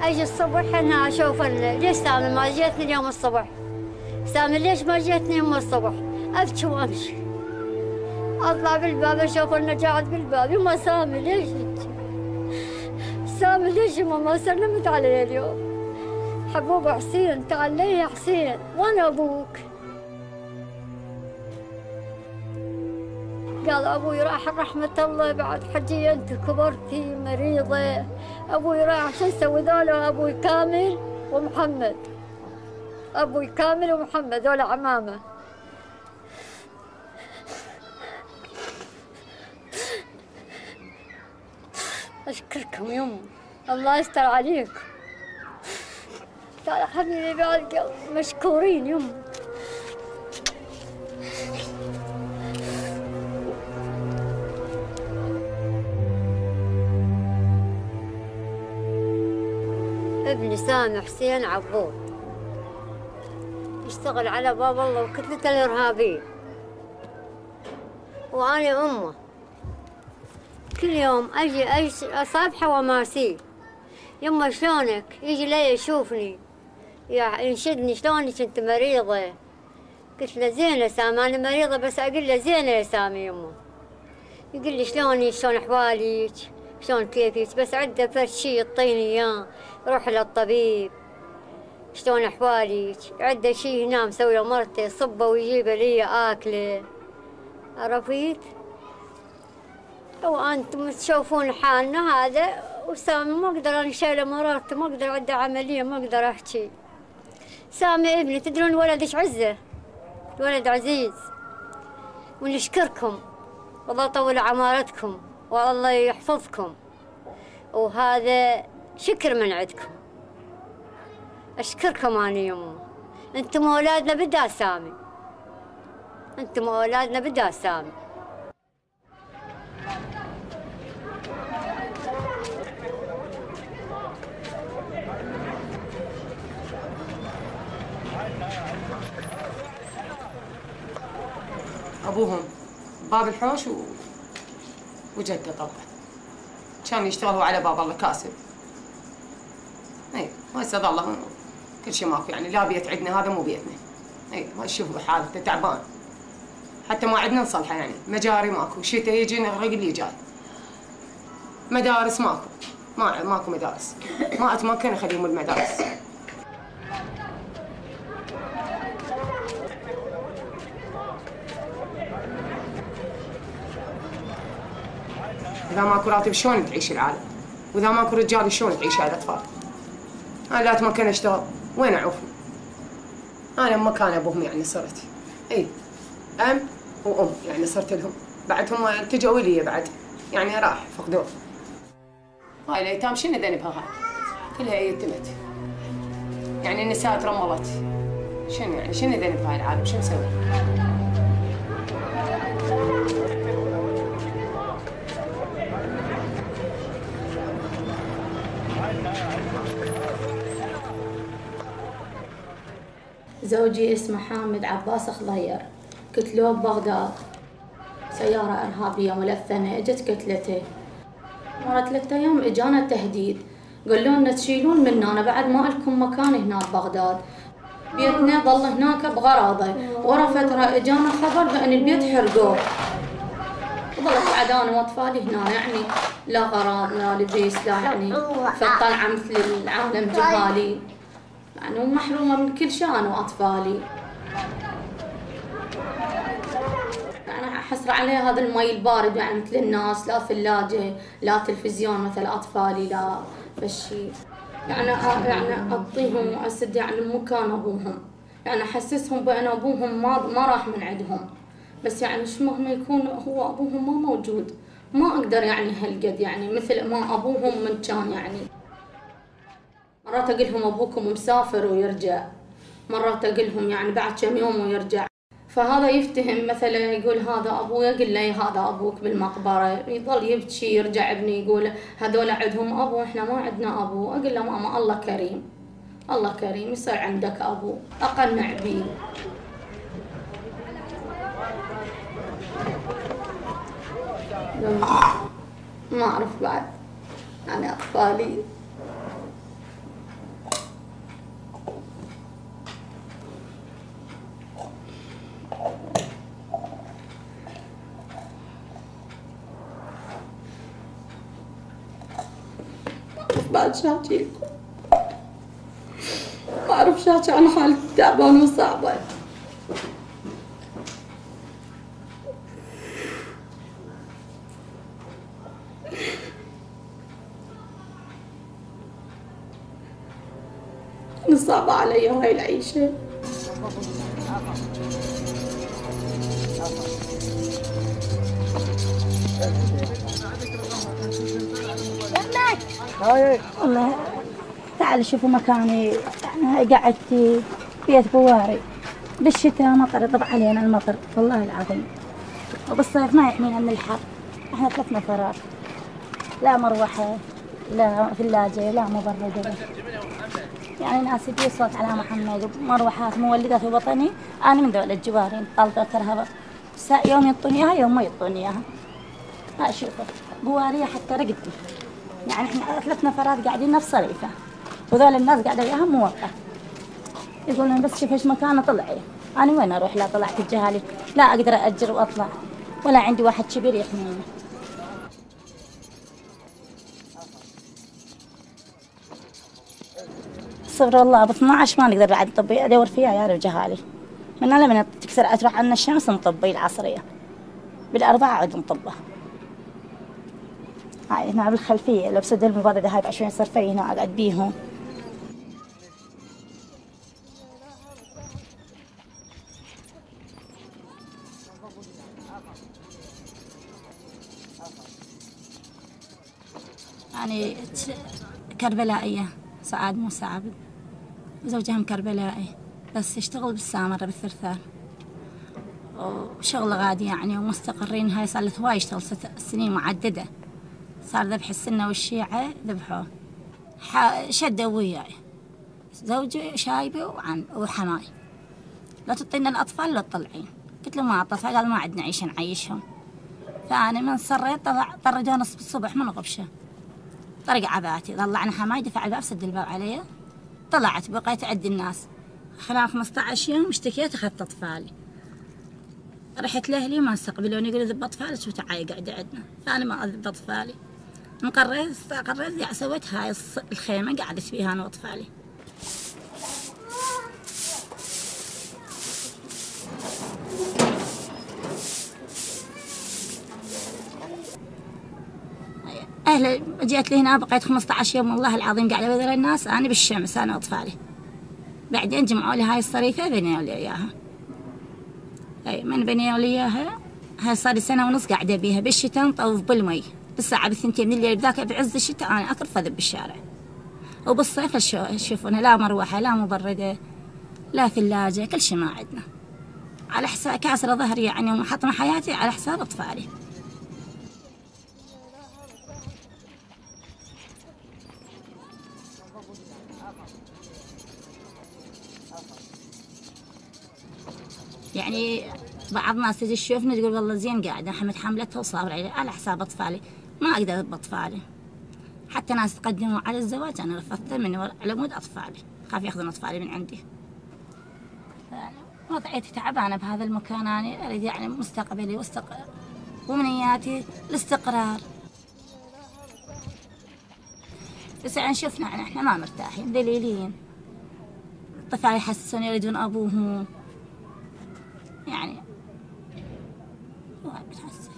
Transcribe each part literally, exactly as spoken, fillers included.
اجي الصبح هنا اشوف ليش سامي ما جيتني اليوم الصبح؟ سامي ليش ما جيتني يوم الصبح؟ ابكي وامشي. اطلع بالباب اشوف انه قاعد بالباب، يما سامي ليش انت؟ سامي ليش يما ما سلمت علي اليوم؟ حبوب حسين تعال لي يا حسين، وانا ابوك. قال ابوي راح رحمة الله بعد حجي انت كبرتي مريضة. ابوي راح شو نسوي ذولا؟ ابوي كامل ومحمد. ابوي كامل ومحمد ذولا عمامه. اشكركم يم، الله يستر عليكم. تعال حبيبي بعد قلب، مشكورين يم. ابني سامي حسين عبود يشتغل على باب الله وكتلته الإرهابية، وأنا أمه. كل يوم أجي أصابحه وأماسيه، يما شلونك؟ يجي لي يشوفني ينشدني شلونك أنت مريضة؟ قلت له زينة سامي أنا مريضة، بس أقول له زينة يا سامي يما. يقول لي شلونك؟ شلون أحوالك؟ شلون كيفك؟ بس عنده فرد شي يعطيني إياه، روح للطبيب. شلون أحوالك؟ عنده شي هنا مسوي له مرتي يصبه ويجيبه لي آكله، عرفيت؟ وأنتم تشوفون حالنا هذا. وسامي ما أقدر أنا شايلة مرارته، ما أقدر عنده عملية، ما أقدر أحكي. سامي ابني تدرون ولدش عزة، ولد عزيز، ونشكركم والله يطول عمارتكم والله يحفظكم، وهذا شكر من عندكم. أشكركم أنا يمه، أنتم أولادنا بدا سامي، أنتم أولادنا بدا سامي. أبوهم باب الحوش و... وجده طبعا كان يشتغلوا على باب الله كاسب. اي وهسه ظل كل شيء ماكو، يعني لا بيت عندنا هذا مو بيتنا. اي شوفوا حالته تعبان، حتى ما عندنا نصلحه، يعني مجاري ماكو، شتاء يجي نغرق اللي جاي. مدارس ماكو، ما ماكو مدارس، ما اتمكن اخليهم المدارس. إذا ماكو راتب شلون تعيش العالم؟ وإذا ماكو رجال شلون تعيش هاي الأطفال؟ أنا لا أتمكن أشتغل، وين أعوفهم؟ أنا مكان أبوهم يعني صرت. إي أم وأم يعني صرت لهم، بعدهم التجوا لي بعد، يعني راح فقدوه. هاي الأيتام شنو ذنبها هاي؟ كلها يتمت. يعني النساء ترملت. شنو يعني شنو ذنبها هاي العالم؟ شو نسوي؟ زوجي اسمه حامد عباس خضير، قتلوه ببغداد، سيارة إرهابية ملثمة اجت قتلته. مرة ثلاثة أيام اجانا تهديد، قالوا لنا تشيلون منا بعد ما لكم مكان هنا ببغداد، بيتنا ظل هناك بغراضه. ورا فترة اجانا خبر بأن البيت حرقوه، وظلت بعد أنا وأطفالي هنا، يعني لا غراض لا لبيس لا، يعني في الطلعة مثل العالم جهالي، يعني ومحرومة من كل شيء أنا وأطفالي. يعني أحسر عليه هذا المي البارد، يعني مثل الناس، لا ثلاجة لا تلفزيون مثل أطفالي لا فشي. يعني يعني أعطيهم وأسد يعني مكان أبوهم، يعني أحسسهم بأن أبوهم ما ما راح من عندهم، بس يعني شو مهما يكون هو أبوهم ما موجود، ما أقدر يعني هالقد يعني مثل ما أبوهم من كان. يعني مرات أقول لهم أبوكم مسافر ويرجع، مرات أقول لهم يعني بعد كم يوم ويرجع. فهذا يفتهم مثلا يقول هذا أبوي، أقول له هذا أبوك بالمقبرة، يظل يبكي. يرجع ابني يقول هذول عندهم أبو إحنا ما عندنا أبو. أقول له ماما الله كريم، الله كريم يصير عندك أبو، أقنع بيه. ما أعرف بعد يعني أطفالي بعد شاكي لكم. ما أعرف شاكي عن حالتي تعبانة وصعبة. صعبة علي هاي العيشة. والله تعالي شوفوا مكاني، يعني قعدتي بيت بواري، بالشتاء مطر يطب علينا المطر والله العظيم، وبالصيف ما يحمينا من الحر. احنا ثلاث نفرات، لا مروحة لا ثلاجة لا مبردة، يعني ناس يصوت على محمد ومروحات مولدة في وطني. أنا من دولة الجوارين طالبة كرهبة، يوم يعطوني إياها يوم ما يعطوني إياها. ها شوفوا بوارية حتى رقدتي، يعني احنا ثلاث نفرات قاعدين نفس صريفة، وذول الناس قاعدة وياها موقع، يقولون بس شوف ايش مكانه طلعي. أنا وين أروح؟ لا طلعت الجهالي، لا أقدر أأجر وأطلع، ولا عندي واحد كبير يحميني. صبر الله ب اثنعش ما نقدر بعد نطبي، ادور فيها يا رجالي. من لما تكسر تروح عنا الشمس نطبي العصريه، بالاربعه عاد نطبها. هاي هنا بالخلفيه لو بسد المبردة هاي بعشرين صرفي هنا اقعد بيهم. يعني كربلائيه سعاد موسى عبد، زوجها كربلائي بس يشتغل بالسامرة بالثرثار، وشغل غادي يعني ومستقرين. هاي صار له هواي يشتغل ست سنين معددة، صار ذبح السنة والشيعة ذبحوه. شدوا وياي زوجي شايبي وعن وحماي، لا تعطينا الأطفال لا تطلعين. قلت له ما أطفال، قال ما عندنا عيش نعيشهم. فأنا من صريت طلع طرجوا نص الصبح من غبشة، طرق عباتي طلعنا حماي دفع الباب سد الباب علي. طلعت بقيت أعدي الناس خلال خمسة عشر يوم، اشتكيت أخذت أطفالي، رحت لأهلي ما استقبلوني، يقولوا ذب أطفالك شو تعاي قاعدة عندنا. فأنا ما أذب أطفالي، قررت قررت يعني سويت هاي الخيمة قعدت فيها أنا وأطفالي. أهل جيت لي هنا بقيت خمسة عشر يوم والله العظيم قاعدة بذل الناس، أنا بالشمس أنا وأطفالي. بعدين جمعوا لي هاي الصريفة بنيوا لي إياها. أي من بنيوا لي إياها هاي صار لي سنة ونص قاعدة بيها. بالشتاء نطوف بالمي بالساعة بالثنتين من الليل، بذاك بعز الشتاء أنا أكرف أذب بالشارع. وبالصيف شوفونا لا مروحة لا مبردة لا ثلاجة، كل شيء ما عندنا، على حساب كاسرة ظهري يعني ومحطمة حياتي على حساب أطفالي. يعني بعض الناس تجي تشوفنا تقول والله زين قاعدة حمد حملتها وصابرة علي على حساب أطفالي، ما أقدر أذب أطفالي. حتى ناس تقدموا على الزواج أنا رفضت من على مود أطفالي، خاف ياخذون أطفالي من عندي. وضعيتي تعبانة بهذا المكان، أنا أريد يعني مستقبلي واستق... ومنياتي الاستقرار. بس يعني شفنا يعني إحنا ما مرتاحين ذليلين، الطفال يحسسون يريدون أبوهم يعني وايد بتحسسي.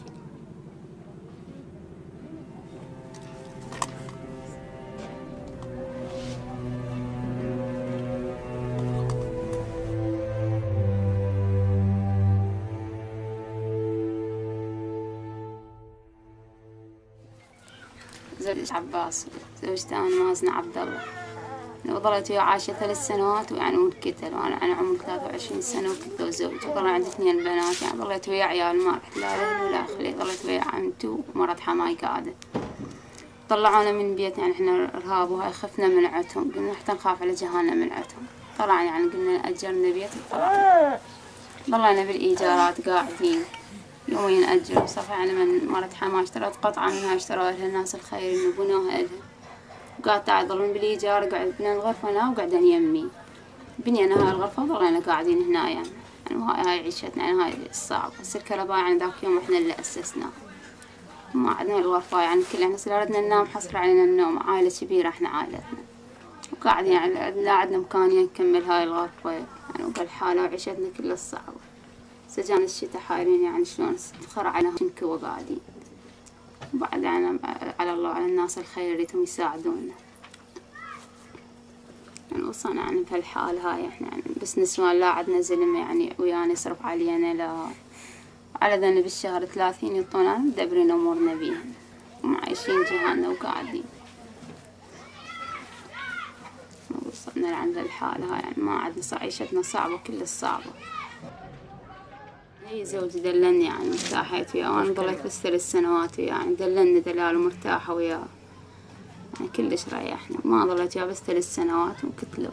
زوجي عباس، زوجتي أنا مازنة عبد الله، وظلت وياه عايشة ثلاث سنوات ويعني وانقتل، وأنا أنا عمري ثلاثة وعشرين سنة وكنت زوجي، وظل عندي اثنين بنات، يعني ظلت ويا عيال ما رحت لا أهلي ولا أخلي، ظلت ويا عمتي ومرت حماي قاعدة. طلعونا من بيتنا يعني إحنا إرهاب وهاي خفنا من عتهم، قلنا حتى نخاف على جهالنا من عتهم، طلعنا يعني قلنا أجرنا بيت وطلعنا. ظلنا بالإيجارات قاعدين يومين أجر، صفى يعني من مرت حماي اشترت قطعة منها اشتروها لها الناس الخير إنه بنوها إلها. وقعدت يضلون بالإيجار، قعد بنا الغرفة هنا وقعدن يمي، بنينا هاي الغرفة وظلينا قاعدين هنا يعني، يعني هاي هاي عيشتنا يعني هاي الصعبة. بس الكهرباء يعني ذاك يوم إحنا اللي أسسناه. ما عندنا الغرفة يعني كل احنا صار ردنا ننام حصر علينا النوم، عائلة كبيرة احنا عائلتنا، وقاعدين يعني لا عندنا إمكانية نكمل هاي الغرفة يعني وبالحالة وعيشتنا كلها صعبة. سجان الشتاء حاليا يعني شلون تخرع علينا نكوى قاعدين، وبعد يعني على الله على الناس الخير ريتهم يساعدونا. يعني وصلنا يعني بهالحالة هاي احنا يعني بس نسوان لا عندنا زلمة يعني ويانا يصرف علينا، لا على ذنب بالشهر ثلاثين يعطونا مدبرين أمورنا بيهن ومعايشين جهالنا وقاعدين. وصلنا لعند الحالة هاي يعني ما عندنا عيشتنا صعبة كل الصعبة. هي زوجي دلني يعني مرتاحة وياه، وأنا ضليت بس ثلاث سنوات يعني دلني دلال ومرتاحة وياه يعني كلش ريحنا، ما ضليت وياه بس ثلاث سنوات وكتلو.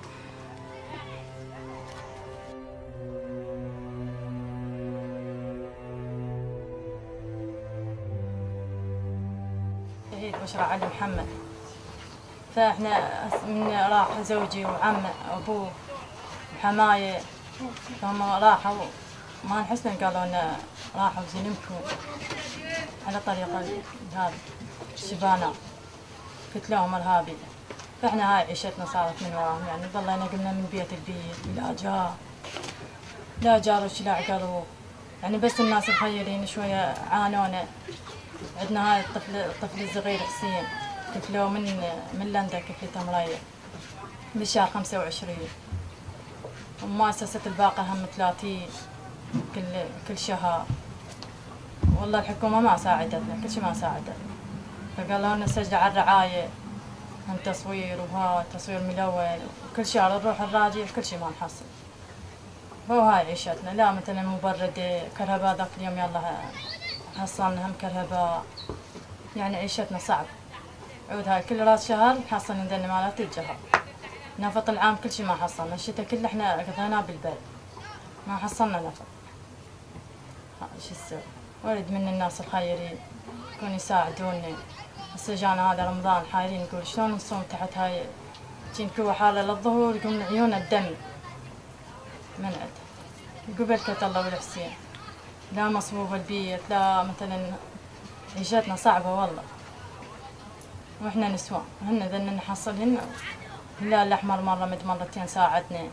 شهيد بشرى علي محمد. فاحنا من راح زوجي وعمه وابوه وحمايه، فهم راحوا ما نحسن قالوا لنا راحوا زلمكم على طريق هذا الشبانة قتلوهم ارهابي. فاحنا هاي عيشتنا صارت من وراهم يعني ضلينا قمنا من بيت البيت لا جار لا جار وش لا عقلوا يعني، بس الناس الخيرين شويه عانونا. عندنا هاي الطفل الطفل الصغير حسين قتلوه من من لندا كفلته مريض بالشهر خمسة وعشرين، ومؤسسة الباقة هم ثلاثين كل كل شهر. والله الحكومة ما ساعدتنا كل شيء ما ساعدتنا، فقالوا لنا سجل على الرعاية هم تصوير وها تصوير ملون وكل شهر نروح الراجع كل شيء ما نحصل. هو هاي عيشتنا، لا مثلا مبردة كهرباء ذاك اليوم يلا حصلنا هم كهرباء يعني عيشتنا صعب. عود هاي كل راس شهر نحصل عندنا مالات الجهر، نفط العام كل شيء ما حصلنا، الشتاء كله احنا قضيناه بالبرد ما حصلنا نفط. شو السوي؟ ورد من الناس الخيرين يكون يساعدوني. السجان هذا رمضان حايرين نقول شلون نصوم تحت هاي تجين كوة حالة للظهور يقوم من عيونه الدم منعت قبل كت الله والحسين، لا مصبوب البيت لا مثلا عيشتنا صعبة والله. واحنا نسوان هن ذن نحصلهن الهلال الأحمر مرة مد مرتين ساعدنا.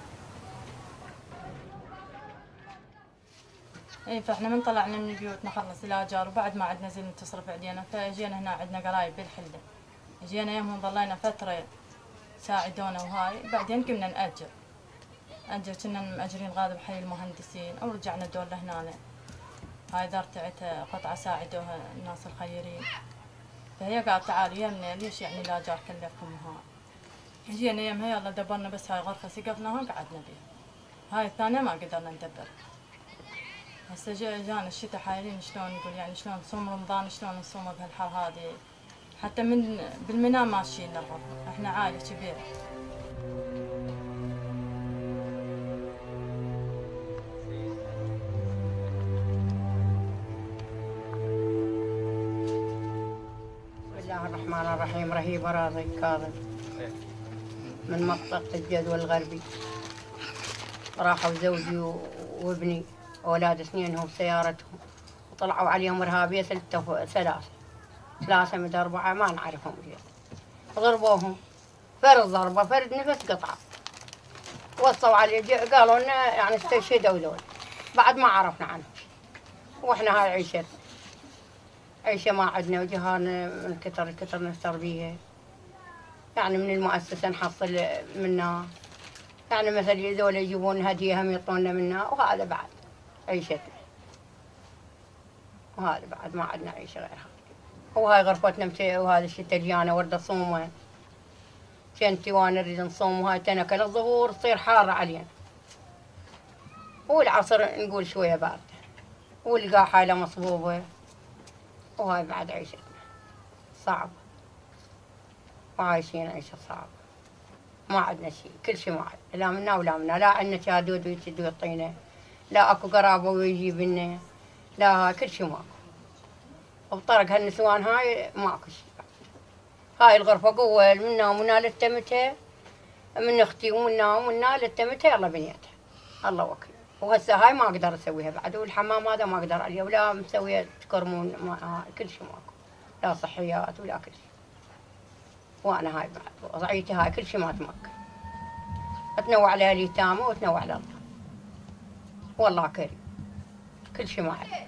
اي فاحنا من طلعنا من البيوت نخلص الآجار وبعد ما عندنا زلمة تصرف علينا، فجينا هنا عندنا قرايب بالحلة، جينا يومهم ضلينا فترة ساعدونا وهاي، بعدين قمنا نأجر أجر كنا مأجرين غاضب حي المهندسين أو رجعنا دور لهنا. هاي دار تاعتها قطعة ساعدوها الناس الخيرين، فهي قالت تعالوا يمنا ليش يعني لا جار كلفكم هاي. جينا يمها يلا دبرنا بس هاي غرفة سقفناها وقعدنا بيها، هاي الثانية ما قدرنا ندبر. هسه جانا الشتاء حايرين شلون نقول يعني شلون نصوم رمضان شلون نصومه بهالحر هذه، حتى من بالمنام ماشيين للغرفة، احنا عائلة كبيرة. الرحمن الرحيم. رهيبة راضي كاظم من منطقة الجدول الغربي. راحوا زوجي وابني أولاد اثنينهم بسيارتهم وطلعوا عليهم إرهابية ثلاثة ثلاثة ثلاثة من أربعة ما نعرفهم زين، ضربوهم فرد ضربة فرد نفس قطعة، وصوا عليه قالوا لنا يعني استشهدوا ذول، بعد ما عرفنا عنهم. وإحنا هاي عيشتنا عيشة ما عندنا وجهالنا من كتر كتر نستر بيها يعني من المؤسسة نحصل منها يعني مثل ذولا يجيبون هدية هم يعطونا منها، وهذا بعد عيشتنا وهذا بعد ما عندنا عيشة غيرها. وهاي غرفتنا متي وهذا الشتا جانا ورد صومه كنتي وانا نريد نصوم وهاي تنكل الظهور تصير حارة علينا، والعصر نقول شوية باردة والقاع حالة مصبوبة، وهاي بعد عيشتنا صعبة وعايشين عيشة صعبة ما عندنا شيء كل شيء ما عندنا لا منا ولا منا، لا عندنا شادود ويشد ويعطينا، لا اكو قرابة ويجيب لنا، لا كل شيء ماكو. وبطرق هالنسوان هاي ماكو شيء. هاي الغرفة قوة منا ومنا لتمتها من اختي ومنا ومنا لتمتها يلا بنيتها الله وكيل. وهسه هاي ما اقدر اسويها بعد، والحمام هذا ما اقدر عليه ولا مسويه تكرمون ما كل شيء ماكو. لا صحيات ولا كل شيء. وانا هاي بعد وضعيتي هاي كل شيء ما تمكن. اتنوع على اليتامى واتنوع على الله. والله كريم. كل شيء ما عندي.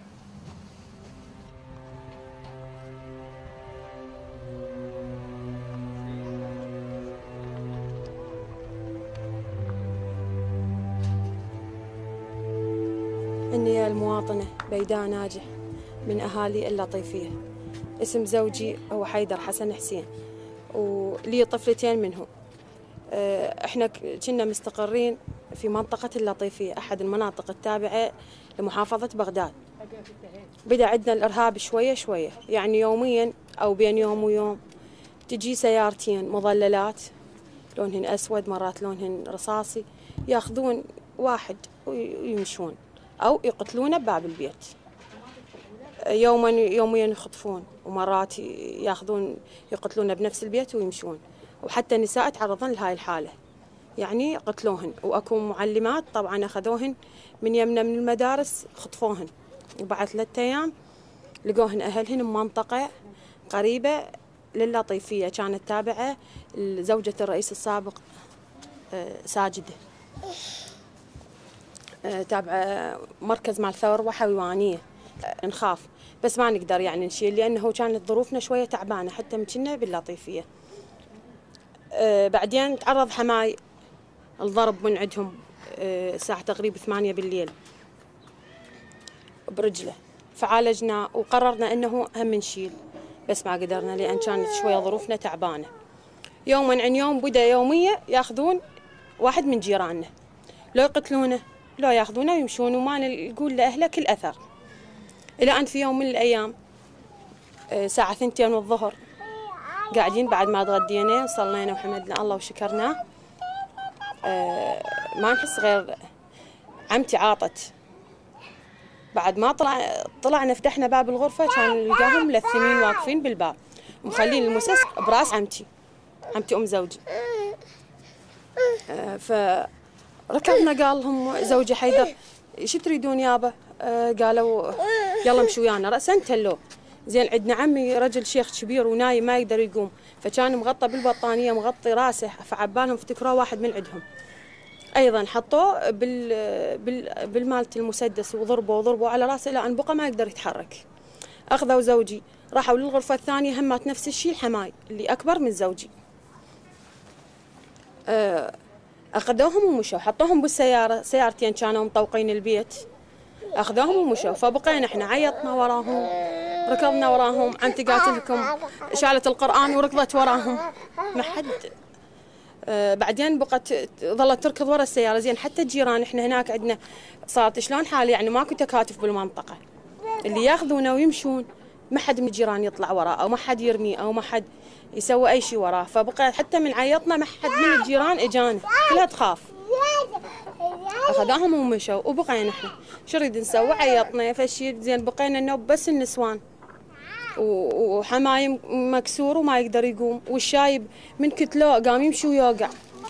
إني المواطنة بيداء ناجح من أهالي اللطيفية. اسم زوجي هو حيدر حسن حسين ولي طفلتين منهم. إحنا كنا مستقرين في منطقة اللطيفية، أحد المناطق التابعة لمحافظة بغداد. بدأ عندنا الإرهاب شوية شوية، يعني يوميا أو بين يوم ويوم تجي سيارتين مظللات لونهن أسود مرات لونهن رصاصي، ياخذون واحد ويمشون أو يقتلونه بباب البيت. يوما يوميا يخطفون ومرات ياخذون يقتلونه بنفس البيت ويمشون، وحتى النساء تعرضن لهاي الحالة، يعني قتلوهن. وأكو معلمات طبعا أخذوهن من يمنا من المدارس خطفوهن، وبعد ثلاثة أيام لقوهن أهلهن بمنطقة قريبة لللطيفية كانت تابعة لزوجة الرئيس السابق ساجدة، تابعة مركز مال ثروة حيوانية. نخاف بس ما نقدر يعني نشيل، لأنه كانت ظروفنا شوية تعبانة حتى من كنا باللطيفية. أه بعدين تعرض حماي الضرب من عندهم الساعة تقريبا ثمانية بالليل برجله، فعالجنا وقررنا أنه هم نشيل، بس ما قدرنا لأن كانت شوية ظروفنا تعبانة. يوما عن يوم بدأ يومية ياخذون واحد من جيراننا، لو يقتلونه لو ياخذونه ويمشون وما نقول لأهله كل أثر. إلى أن في يوم من الأيام ساعة ثنتين من الظهر قاعدين بعد ما تغدينا صلينا وحمدنا الله وشكرناه، ما نحس غير عمتي عاطت. بعد ما طلع طلعنا فتحنا باب الغرفة كان نلقاهم ملثمين واقفين بالباب ومخلين المسس براس عمتي عمتي أم زوجي. فركبنا قال لهم زوجي حيدر شو تريدون يابا؟ قالوا يلا مشوا ويانا رأسا تلو. زين عندنا عمي رجل شيخ كبير ونايم ما يقدر يقوم، فكان مغطى بالبطانية مغطي راسه، فعبالهم افتكروه واحد من عندهم. أيضا حطوه بال بال بالمالة المسدس وضربوا وضربوا على راسه إلى أن بقى ما يقدر يتحرك. أخذوا زوجي راحوا للغرفة الثانية همات نفس الشيء الحماي اللي أكبر من زوجي. أخذوهم ومشوا حطوهم بالسيارة، سيارتين كانوا مطوقين البيت، أخذوهم ومشوا. فبقينا إحنا عيطنا وراهم ركضنا وراهم. عمتي قالت لكم شالت القرآن وركضت وراهم ما حد. آه بعدين بقت ظلت تركض ورا السيارة. زين حتى الجيران إحنا هناك عندنا صارت شلون حالي، يعني ماكو تكاتف بالمنطقة، اللي ياخذونه ويمشون ما حد من الجيران يطلع وراه أو ما حد يرميه أو ما حد يسوي أي شيء وراه. فبقى حتى من عيطنا ما حد من الجيران إجانا، كلها تخاف. أخذوهم ومشوا وبقينا إحنا شو نريد نسوي؟ عيطنا فشي. زين بقينا نوب بس النسوان وحماي مكسور وما يقدر يقوم، والشايب من كتلو قام يمشي ويوقع.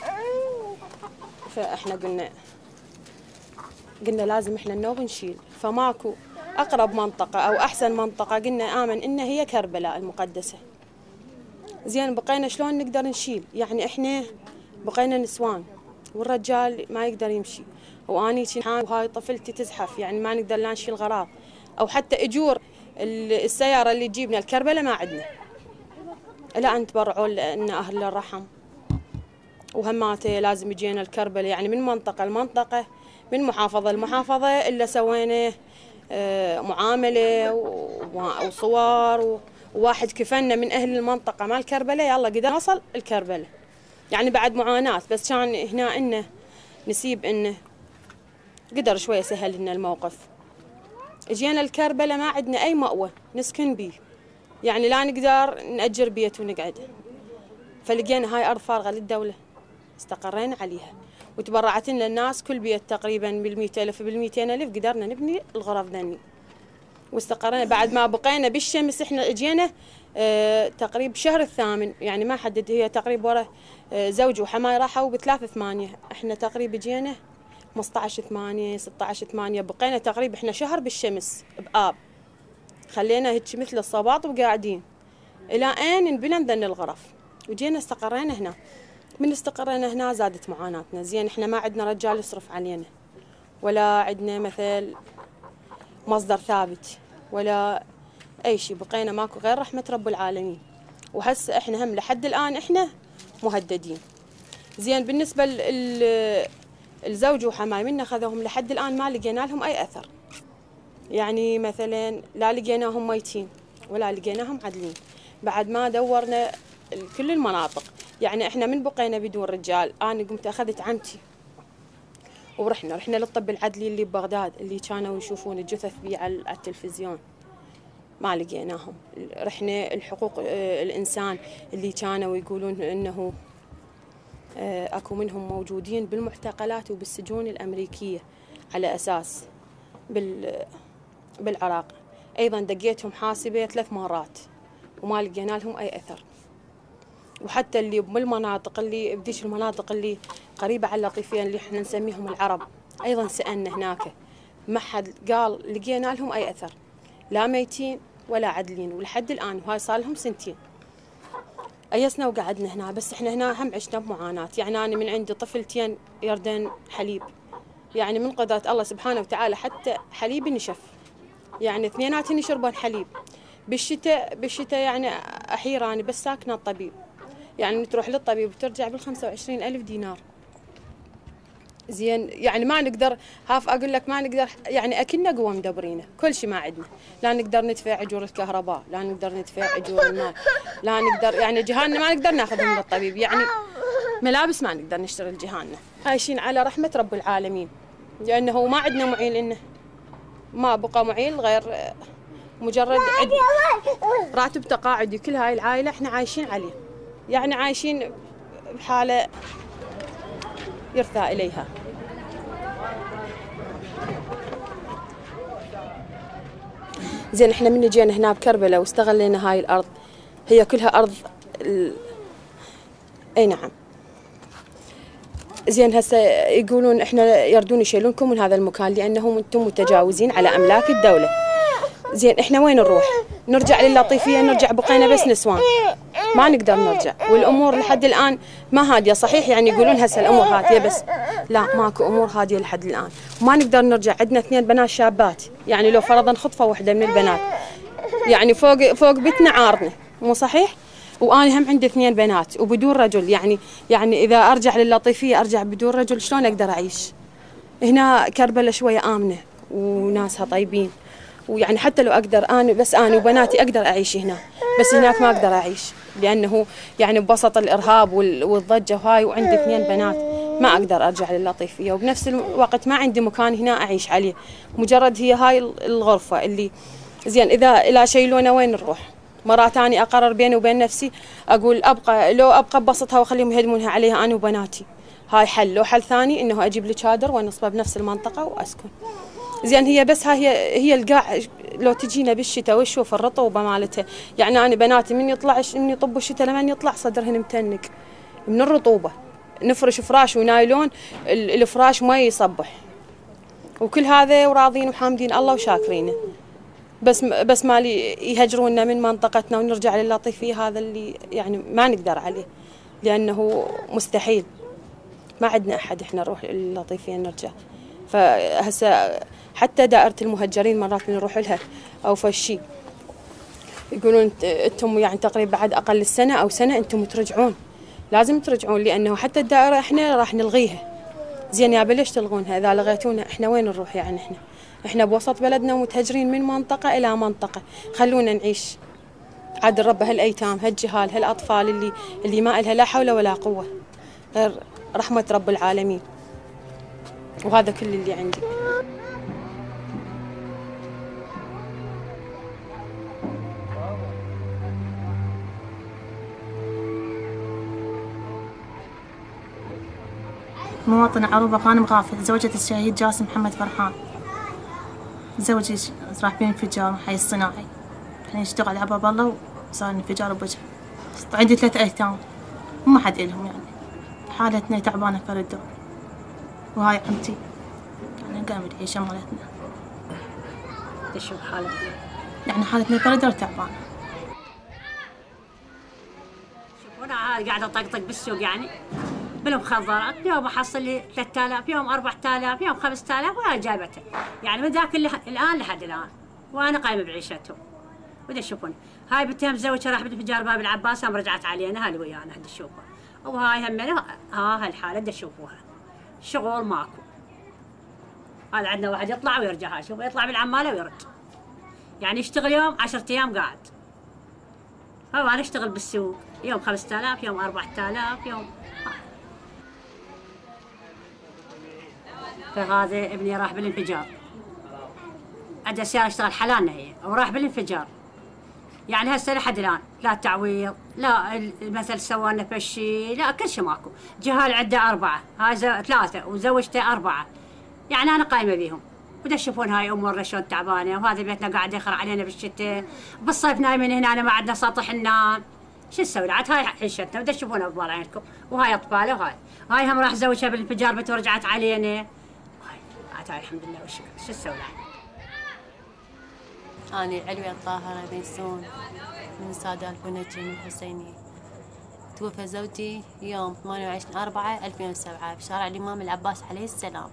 فإحنا قلنا قلنا لازم إحنا النوب نشيل. فماكو أقرب منطقة أو أحسن منطقة قلنا آمن إن هي كربلاء المقدسة. زين بقينا شلون نقدر نشيل؟ يعني إحنا بقينا نسوان والرجال ما يقدر يمشي، وأني وهاي طفلتي تزحف، يعني ما نقدر لا نشيل غراض أو حتى أجور السيارة اللي تجيبنا الكربلة ما عندنا. إلا أن تبرعوا لنا أهل الرحم وهماته لازم يجينا الكربلة، يعني من منطقة لمنطقة من محافظة لمحافظة إلا سوينا معاملة وصور وواحد كفلنا من أهل المنطقة مال الكربلة يلا قدر نوصل الكربلة. يعني بعد معاناة بس كان هنا إنه نسيب إنه قدر شوية سهل لنا الموقف. اجينا الكربلة ما عندنا أي مأوى نسكن بيه، يعني لا نقدر نأجر بيت ونقعد. فلقينا هاي أرض فارغة للدولة استقرينا عليها وتبرعت لنا الناس كل بيت تقريبا بالمئة ألف بالمئتين ألف قدرنا نبني الغرف ذني واستقرينا. بعد ما بقينا بالشمس احنا اجينا اه تقريبا شهر الثامن، يعني ما حدد هي تقريبا ورا اه زوجي وحماي راحوا بثلاثة ثمانية، احنا تقريبا جينا خمسة عشر ثمانية ستة عشر ثمانية، بقينا تقريبا احنا شهر بالشمس بآب، خلينا هيك مثل الصباط وقاعدين. إلى أن انبنى ذن الغرف وجينا استقرينا هنا. من استقرينا هنا زادت معاناتنا. زين إحنا ما عندنا رجال يصرف علينا ولا عندنا مثل مصدر ثابت ولا أي شيء، بقينا ماكو غير رحمة رب العالمين. وهسه إحنا هم لحد الآن إحنا مهددين. زين بالنسبة للزوج وحماي منا خذوهم لحد الآن ما لقينا لهم أي أثر. يعني مثلا لا لقيناهم ميتين ولا لقيناهم عدلين بعد ما دورنا كل المناطق. يعني احنا من بقينا بدون رجال. انا قمت اخذت عمتي ورحنا رحنا للطب العدلي اللي ببغداد اللي كانوا يشوفون الجثث بي على التلفزيون ما لقيناهم. رحنا الحقوق الانسان اللي كانوا يقولون انه اكو منهم موجودين بالمعتقلات وبالسجون الامريكيه على اساس بال بالعراق. ايضا دقيتهم حاسبه ثلاث مرات وما لقينا لهم اي اثر. وحتى اللي بالمناطق اللي بديش المناطق اللي قريبه على اللطيفيه اللي احنا نسميهم العرب ايضا سالنا هناك ما حد قال لقينا لهم اي اثر لا ميتين ولا عدلين. ولحد الان وهاي صار لهم سنتين ايسنا وقعدنا هنا. بس احنا هنا هم عشنا بمعاناه. يعني انا من عندي طفلتين يردن حليب يعني من قدرة الله سبحانه وتعالى حتى حليبي نشف. يعني اثنيناتهم يشربون حليب. بالشتاء بالشتاء يعني أحيراني يعني بس ساكنة الطبيب. يعني تروح للطبيب وترجع بالخمسة وعشرين ألف دينار. زين يعني ما نقدر هاف أقول لك ما نقدر يعني أكلنا قوة مدبرينه كل شيء ما عندنا. لا نقدر ندفع أجور الكهرباء لا نقدر ندفع أجور الماء لا نقدر يعني جهالنا ما نقدر ناخذهم للطبيب. يعني ملابس ما نقدر نشتري لجهالنا. عايشين على رحمة رب العالمين لأنه ما عندنا معين إنه ما بقى معين غير مجرد عدل راتب تقاعدي. كل هاي العائلة احنا عايشين عليه. يعني عايشين بحالة يرثى إليها. زين احنا من جينا هنا بكربلاء واستغلينا هاي الأرض هي كلها أرض ال... أي نعم. زين هسه يقولون احنا يردون يشيلونكم من هذا المكان لانهم انتم متجاوزين على املاك الدوله. زين احنا وين نروح؟ نرجع للطيفيه نرجع بقينا بس نسوان ما نقدر نرجع. والامور لحد الان ما هاديه. صحيح يعني يقولون هسه الامور هاديه بس لا ماكو امور هاديه لحد الان. وما نقدر نرجع. عندنا اثنين بنات شابات يعني لو فرضا خطفه واحده من البنات يعني فوق فوق بيتنا عارضنا مو صحيح؟ وأنا هم عندي اثنين بنات وبدون رجل. يعني يعني إذا أرجع للطيفية أرجع بدون رجل شلون أقدر أعيش؟ هنا كربلاء شوية آمنة وناسها طيبين. ويعني حتى لو أقدر أنا بس أنا وبناتي أقدر أعيش هنا بس هناك ما أقدر أعيش لأنه يعني بوسط الإرهاب والضجة وهاي وعندي اثنين بنات ما أقدر أرجع للطيفية. وبنفس الوقت ما عندي مكان هنا أعيش عليه. مجرد هي هاي الغرفة اللي زين إذا إلى شيلونا وين نروح؟ مرات أنا أقرر بيني وبين نفسي أقول أبقى لو أبقى ببسطها وأخليهم يهدمونها عليها أنا وبناتي هاي حل. لو حل ثاني إنه أجيب لي شادر ونصبه بنفس المنطقة وأسكن. زين هي بس هاي هي هي القاع لو تجينا بالشتاء وشوف الرطوبة مالتها. يعني أنا بناتي من يطلع من يطب الشتاء لمن يطلع صدرهن متنق من الرطوبة. نفرش فراش ونايلون الفراش ما يصبح وكل هذا وراضين وحامدين الله وشاكرينه. بس بس مالي يهجرونا من منطقتنا ونرجع للطيفية هذا اللي يعني ما نقدر عليه لأنه مستحيل. ما عندنا أحد إحنا نروح للطيفية نرجع. فهسه حتى دائرة المهجرين مرات نروح لها أو فشي يقولون أنتم يعني تقريبا بعد أقل السنة أو سنة أنتم ترجعون لازم ترجعون لأنه حتى الدائرة إحنا راح نلغيها. زين يا بليش تلغونها إذا لغيتونا إحنا وين نروح؟ يعني إحنا إحنا بوسط بلدنا ومتهجرين من منطقة إلى منطقة. خلونا نعيش عاد رب هالأيتام هالجهال هالأطفال اللي اللي ما إلها لا حول ولا قوة غير رحمة رب العالمين. وهذا كل اللي عندي. مواطنة عروبة غانم غافل زوجة الشهيد جاسم محمد فرحان. زوجي راح بين انفجار حي الصناعي يعني يشتغل على باب الله وصار انفجار بوجهه. وعندي ثلاث أيتام وما حد إلهم يعني حالتنا تعبانة فرد. وهاي عمتي يعني قامت العيشة مالتنا. شو حالتنا؟ يعني حالتنا فرد تعبانة. هذه قاعدة طقطق بالسوق يعني بالمخدرات، يوم أحصل لي ثلاثة آلاف، يوم أربعة آلاف، يوم خمسة آلاف وأنا جايبته، يعني من ذاك الآن لحد الآن وأنا قايمة بعيشتهم. ودا تشوفون هاي بنتها متزوجة راح بتفجار باب العباس قام رجعت علينا هاللي ويانا هدا تشوفها، وهاي همنا ها هالحالة دا تشوفوها شغل ماكو. هذا عندنا واحد يطلع ويرجع، هاي شوف يطلع بالعمالة ويرجع، يعني يشتغل يوم عشرة أيام قاعد. هو أنا أشتغل بالسوق يوم خمسة آلاف، يوم أربعة آلاف، يوم فهذا ابني راح بالانفجار، عنده سيارة اشتغل حلالنا هي وراح بالانفجار، يعني هسه لحد الآن لا تعويض لا المثل سوى لنا فشي لا كل شيء ماكو. جهال عنده أربعة، هاي ثلاثة وزوجته أربعة، يعني أنا قايمة بيهم. ودا تشوفون هاي أمورنا شلون تعبانة، وهذا بيتنا قاعد يخر علينا بالشتاء، بالصيف نايمين هنا أنا ما عندنا سطح ننام، شو نسوي عاد هاي عيشتنا. ودا تشوفونها ببال عينكم، وهاي أطفاله وهاي هاي هم راح زوجها بالانفجار بنت ورجعت علينا. عاد هاي الحمد لله والشكر، شو نسوي عاد. أنا علوية الطاهرة بيسون من سادة البنجي من الحسينية. توفى زوجي يوم ثمانية وعشرين أربعة ألفين وسبعة بشارع الإمام العباس عليه السلام،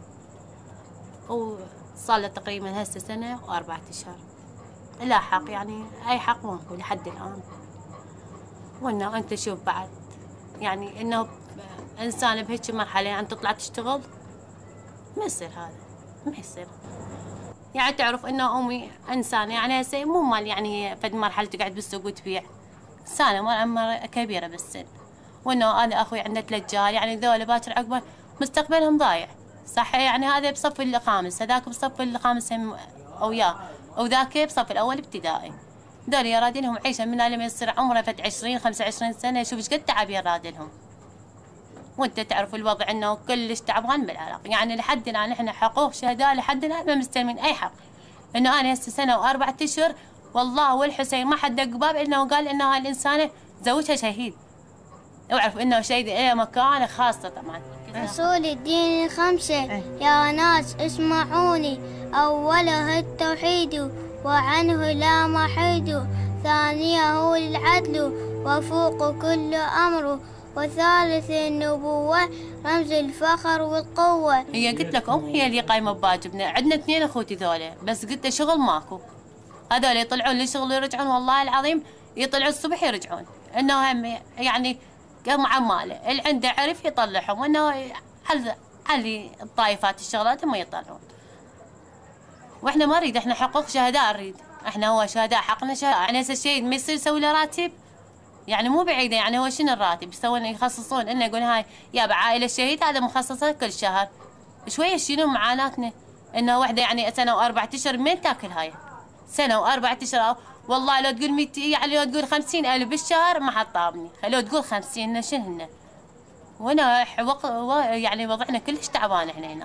وصار له تقريبا هسه سنة وأربعة أشهر. لا حق يعني أي حق ماكو لحد الآن. وإنه أنت شوف بعد يعني إنه إنسان بهيك مرحلة يعني تطلع تشتغل ما يصير، هذا ما يصير. يعني تعرف إنه أمي إنسانة يعني هسه مو مال يعني فد مرحلة تقعد بالسوق وتبيع، إنسانة مال عمر كبيرة بالسن. وإنه أنا أخوي عنده ثلاث جار يعني ذولا باكر عقبه مستقبلهم ضايع، صح يعني هذا بصف الخامس هذاك بصف الخامس هم وياه، وذاك بصف الأول ابتدائي. ذول يراد لهم عيشة من لما يصير عمره فد عشرين خمسة وعشرين سنة، شوف ايش قد تعب يراد لهم. وانت تعرف الوضع انه كلش تعبان بالعراق، يعني لحد الان احنا حقوق شهداء لحد الان ما مستلمين اي حق. انه انا هسه سنه واربعة اشهر والله والحسين ما حد دق باب انه قال انه هاي الانسانه زوجها شهيد. واعرف انه شهيد الى مكانه خاصه طبعا. أصول الدين الخمسة يا ناس اسمعوني، أوله التوحيد وعنه لا محيد، ثانيه هو العدل وفوق كل أمر، وثالث النبوة رمز الفخر والقوة. هي قلت لك أم هي اللي قايمة بواجبنا، عندنا اثنين أخوتي ذولا بس قلت له شغل ماكو، هذول يطلعون للشغل ويرجعون والله العظيم يطلعون الصبح يرجعون، إنه هم يعني قام عماله اللي عنده عرف يطلعهم، وإنه على على الطائفات الشغلات ما يطلعون. وإحنا ما نريد، إحنا حقوق شهداء نريد، إحنا هو شهداء حقنا شهداء. يعني هسه الشهيد ما يصير يسوي له راتب، يعني مو بعيده، يعني هو شنو الراتب يسوون يخصصون انه يقول هاي يا عائله الشهيد هذا مخصصه كل شهر. شويه شنو معاناتنا انه وحده يعني سنه واربع اشهر من تاكل هاي سنه واربع اشهر. والله لو تقول مية يعني لو تقول خمسين ألف بالشهر ما حد طابني، لو تقول خمسين شنو هن. وانا يعني وضعنا كلش تعبان احنا هنا،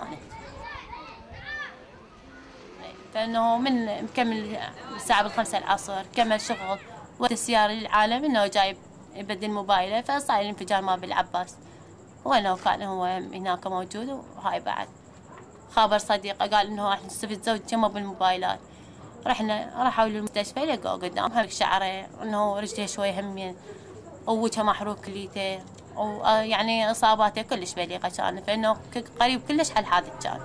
فانه من مكمل الساعه بالخمسة العصر كمل شغل والسيارة للعالم انه جايب يبدل موبايله، فصار الانفجار ما بالعباس. وانه كان هو هناك موجود، وهاي بعد خابر صديقه قال انه راح نستفيد زوج جمع بالموبايلات. رحنا راحوا للمستشفى لقوا قدامها شعره انه رجله شوي همين ووجهه محروق كليته، ويعني اصاباته كلش بليغه كانت، فانه قريب كلش على الحادث كان.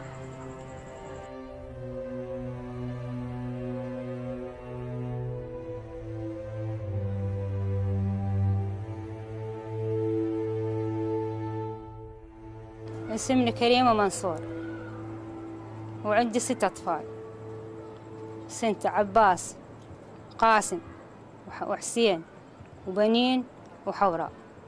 اسمي كريمة منصور وعندي ست أطفال، سنت عباس قاسم وحسين وبنين وحوراء.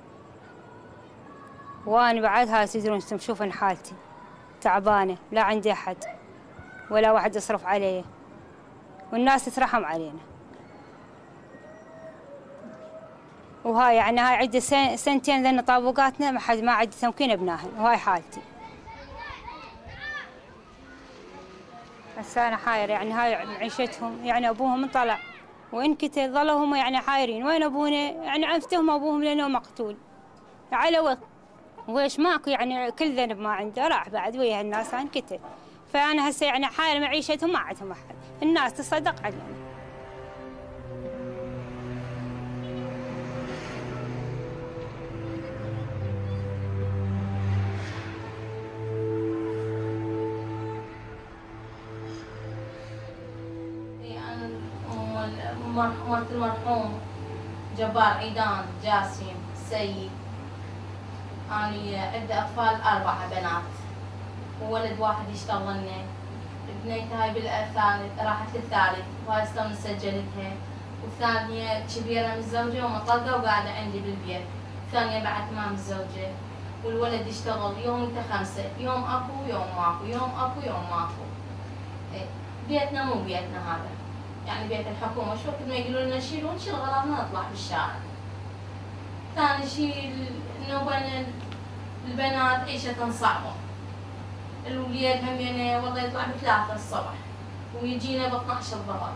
وأنا بعد هاي تدرون تشوفون حالتي تعبانة، لا عندي أحد ولا واحد يصرف علي، والناس تترحم علينا. وهاي يعني هاي عندي سنتين لأن طابوقاتنا ما حد ما عندي تمكين ابناهن، وهاي حالتي. هسه أنا حاير، يعني هاي معيشتهم، يعني أبوهم انطلع وانقتل، ظلوا هم يعني حايرين وين أبونا، يعني عفتهم أبوهم لأنه مقتول على وقت، ويش ماكو يعني كل ذنب ما عنده، راح بعد ويا الناس انقتل. فأنا هسه يعني حاير معيشتهم ما عندهم أحد، الناس تصدق علينا. مرت المرحوم جبار عيدان جاسم سيد. أنا عندي أطفال أربعة بنات وولد واحد يشتغل لنا. بنيتي هاي بالثالث راحت للثالث وهاي اصلا مسجلتها، والثانية كبيرة متزوجة ومطلقة وقاعدة عندي بالبيت، الثانية بعد ما متزوجة، والولد يشتغل يوم خمسة، يوم اكو يوم ماكو، يوم اكو يوم ماكو. إيه. بيتنا مو بيتنا هذا، يعني بيت الحكومة، شو وقت ما يقولوا لنا شيلوا نشيل غراضنا نطلع بالشارع. ثاني شيء انه بين البنات عيشة صعبة. الوليد همينه والله يطلع بثلاثة الصبح ويجينا ب اثنعش الظهر.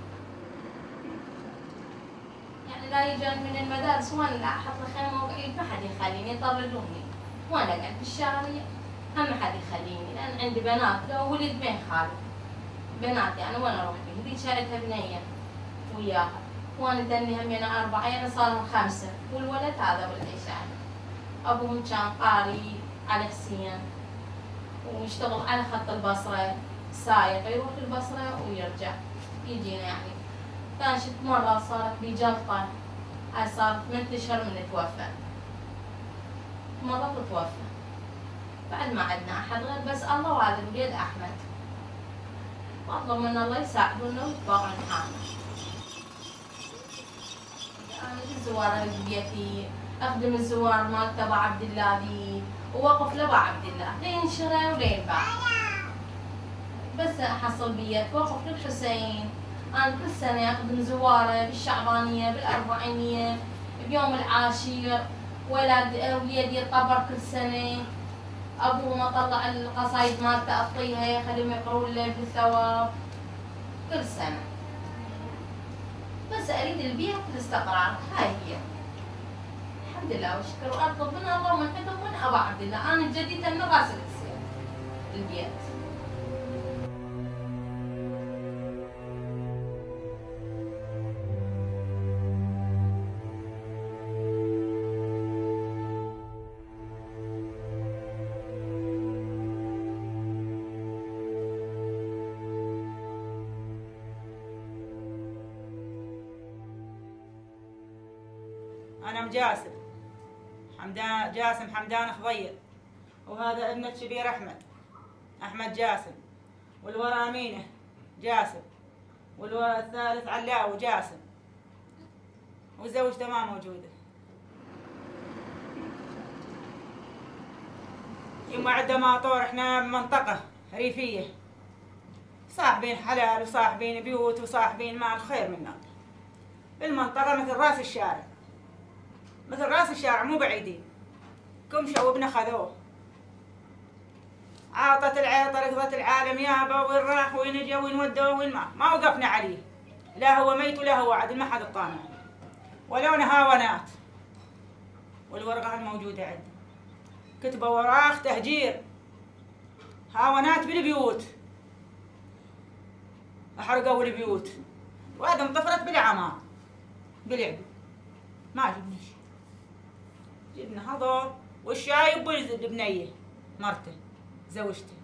يعني لا يجون من المدارس وانا لا احط لي خيمه وقعيد ما حد يخليني يطردوني، وانا اقعد بالشارع هم حد يخليني، لان عندي بنات لو ولد بين خالي بنات يعني وين اروح بيه؟ ذيك شايلتها بنيه وياها، وانا دني همينه اربعه يعني صاروا خمسه، والولد هذا والعيش يعني. ابوهم كان قاري على حسين ويشتغل على خط البصرة سايق، يروح البصرة ويرجع يجينا يعني. كان شفت مرة صارت بي جلطة، هاي صارت ثمانية اشهر من توفى، مرة توفى بعد ما عندنا أحد غير بس الله وهذا الوليد أحمد. واطلب من الله يساعدونا ويتبارون معانا. أنا الزوار ببيتي أخدم الزوار مال تبع عبد الله ذي ووقف لبع عبد الله لين شرى ولين باع. بس احصل بيت وقف للحسين. انا كل سنه اخدم زواره بالشعبانيه بالاربعينيه بيوم العاشر. ولد وليدي يتقبر كل سنه، ابوه ما طلع القصايد مالته اعطيها يخليهم يقرون له بالثواب كل سنه. بس اريد البيت والاستقرار، هاي هي. الحمد لله والشكر، واطلب من الله ومن عندهم ومن ابا عبد الله. انا جديته من غاسل تصير البيت. أنا أم جاسم حمدان جاسم حمدان خضير، وهذا ابنه الكبير أحمد أحمد جاسم، والورا أمينة جاسم، والورا الثالث علاو جاسم، وزوجته ما موجودة. يما عندنا ماطور، احنا بمنطقة ريفية صاحبين حلال وصاحبين بيوت وصاحبين مال خير منا. المنطقة مثل راس الشارع، مثل راس الشارع مو بعيدين. كم شوبنا خذوه، عاطت العيطة ركضت العالم يابا، وين راح وين اجا وين ودوه وين ما ما وقفنا عليه، لا هو ميت ولا هو عدل، ما حد اطالع ولو هاونات. والورقة الموجودة عندي كتبوا وراخ تهجير، هاونات بالبيوت، احرقوا البيوت، وهذا انطفرت بالعمار بالعدو. ما جبنا شيء، جبنا هذول والشاي وبنية مرته زوجته.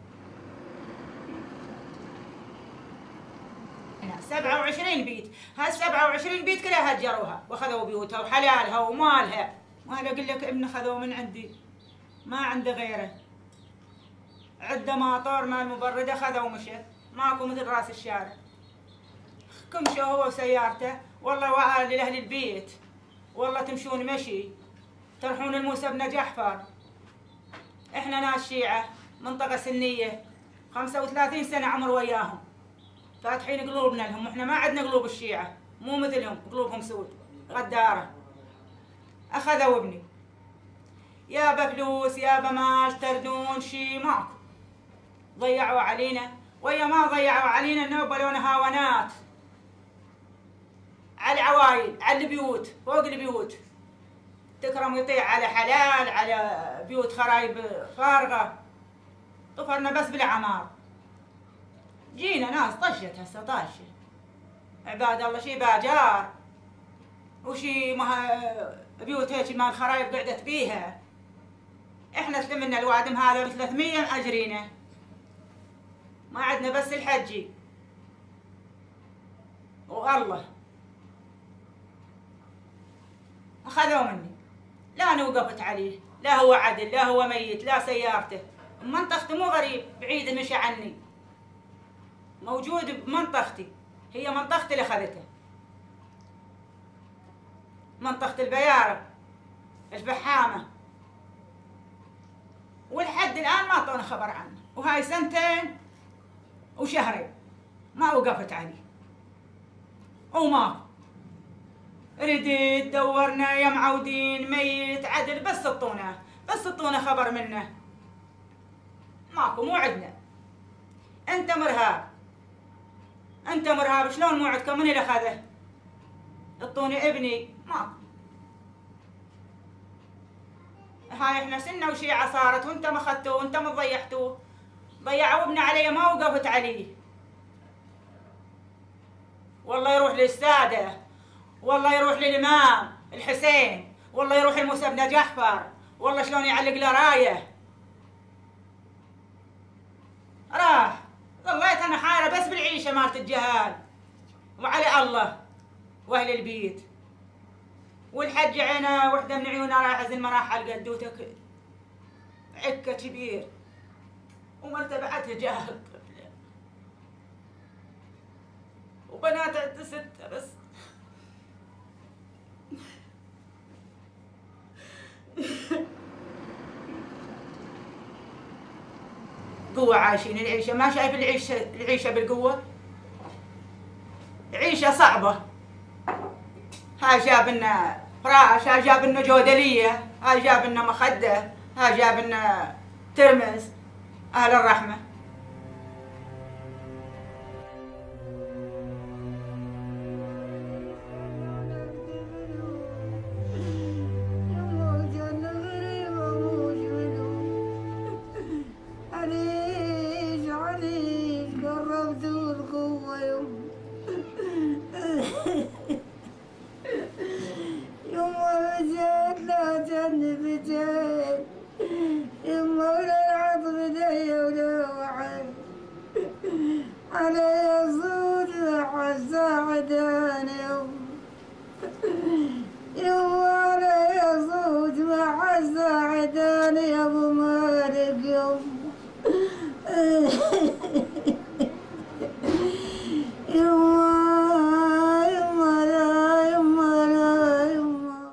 سبعة وعشرين بيت، هالسبعة وعشرين بيت كلها هجروها واخذوا بيوتها وحلالها ومالها. وانا اقول لك ابن خذوه من عندي ما عنده غيره، عنده ماطور مال مبرده خذوا ومشى، ماكو مثل راس الشارع. كمشوا هو وسيارته، والله وعالي لاهل البيت، والله تمشون مشي تروحون الموسى بن جحفر. احنا ناس شيعة منطقة سنية، خمسة وثلاثين سنة عمر وياهم، فاتحين قلوبنا لهم، واحنا ما عندنا قلوب الشيعة، مو مثلهم قلوبهم سود غدارة. اخذوا ابني يابا فلوس يابا مال تردون شي ماكو، ضيعوا علينا، ويا ما ضيعوا علينا النوبة لون هاونات على العوايل على البيوت فوق البيوت، تكرم يطيع على حلال على بيوت خرايب فارغة. طفرنا بس بالعمار. جينا ناس طشت هسه طاشة عباد الله، شي باجار وشي مها بيوت هيك مال خرايب قعدت بيها. احنا سلمنا الوادم هذا ب ثلاثمية مأجرينه، ما عندنا بس الحجي والله أخذوا مني. لا أنا وقفت عليه، لا هو عدل، لا هو ميت، لا سيارته. منطقتي مو غريب بعيد مشى عني، موجود بمنطقتي، هي منطقتي اللي أخذته. منطقة البيارة، الفحامة، ولحد الآن ما أعطونا خبر عنه، وهاي سنتين وشهرين ما وقفت عليه وما رديت دورنا يا معودين ميت عدل، بس اعطونا بس اعطونا خبر منه. ماكو، مو عندنا. انت مرهاب، انت مرهاب، شلون مو عندكم؟ من اللي اخذه؟ اعطوني ابني، ماكو. هاي احنا سنه وشيعه صارت وانتم اخذتوه وانتم ضيعتوه، ضيعوا ابني علي ما وقفت عليه. والله يروح للساده، والله يروح للامام الحسين، والله يروح لموسى بن جعفر، والله شلون يعلق له رايه. راح، ظليت انا حايره بس بالعيشه مالت الجهال، وعلى الله واهل البيت. والحج عينه وحده من عيونها رايحه زي المراحل قدوتك عكه كبير، ومرتبعتها جاهل، وبنات عند ستة بس. قوة عايشين العيشة، ما شايف العيشة العيشة بالقوة؟ عيشة صعبة. ها جاب لنا فراش، ها جاب لنا جودلية، ها جاب لنا مخدة، ها جاب لنا ترمس. أهل الرحمة. يا ابو مالك يوم